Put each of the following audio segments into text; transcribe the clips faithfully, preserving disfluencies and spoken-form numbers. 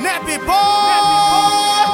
Nappy boy,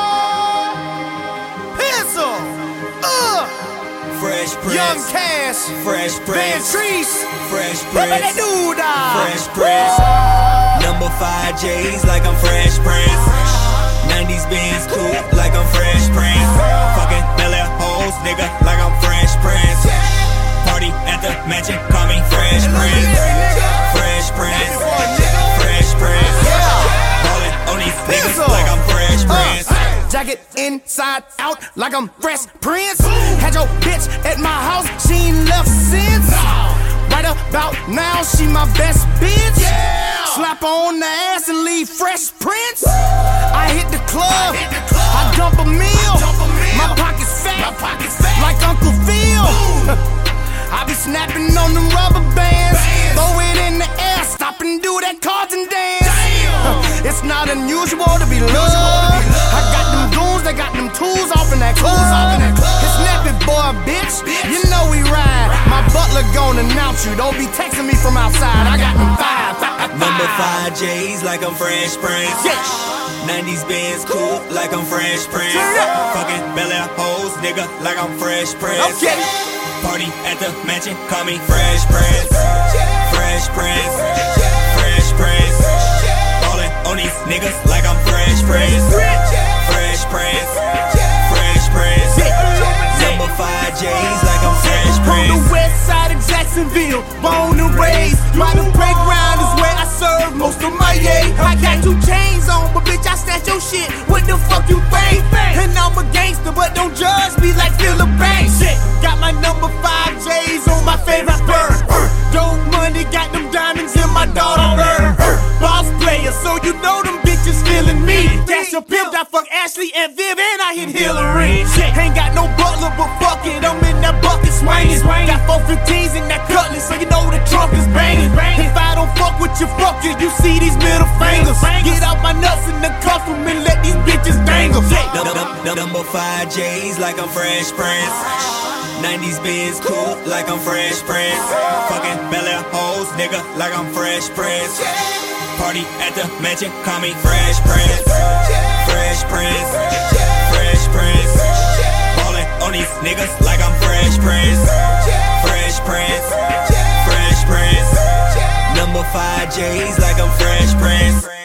Pencil, uh, Fresh Prince, Young Cash, Fresh Van Prince, Treese, Fresh Baby Prince, Duda, Fresh Prince. Number five J's like I'm Fresh Prince. nineties Benz coupe like I'm Fresh Prince. Fucking Bel Air hoes, nigga, like I'm Fresh Prince. Party at the mansion, call me Fresh Prince. Fresh Prince, Fresh Prince. Ballin' on these niggas like I'm Fresh Prince. Jacket inside out like I'm Fresh Prince. Had your bitch at my house, she ain't left since. Right about now, she my best bitch. Slap on the ass and leave Fresh Prince. I hit the club, I dump a meal. My pockets fat, like Uncle Phil. I be snapping on them rubber bands. Throw it in the air, stop and do that Carlton dance. It's not unusual to be loved. I got them goons, they got them tools off in that club. It's Nappy boy, bitch. You know we ride. My butler gon' announce you. Don't be texting me from outside. I got them five. Number five J's like I'm Fresh Prince. nineties Benz coupe like I'm Fresh Prince. Fucking Bel Air hoes, nigga, like I'm Fresh Prince. Party at the mansion, call me Fresh Prince. Fresh Prince, Fresh Prince. Ballin' on these niggas like I'm Fresh Prince. Fresh Prince, Fresh Prince. Number five J's like I'm Fresh Prince. On the west side of Jacksonville, born and raised. By the playground is where I serve most of my day. I got two chains on, but bitch, I snatch your shit. What the fuck you think? And I'm a gangster, but don't judge me like Philip Banks. Shit, got my number five J's on my favorite bird. Dope money, got them diamonds in my daughter bird. Boss player, so you know them bitches feeling me. Dash a pimp, I fuck Ashley and Viv, and I hit Hillary. Shit, ain't got no butler, but fuck it, I'm in that bucket swinging. Got four fifteens in that cutlass, so you know the trunk is banging. If I don't fuck with you, fuck you, you see these middle fingers. Get out my nuts in the cuff and let these bitches dangle. Number five J's like I'm Fresh Prince. nineties Benz coupe like I'm Fresh Prince. Fucking Bel Air hoes, nigga, like I'm Fresh Prince. Party at the mansion, call me Fresh Prince. Fresh Prince, Fresh Prince. Ballin' on these niggas like I'm Fresh Prince. Fresh Prince, Fresh Prince. Number five J's like I'm Fresh Prince.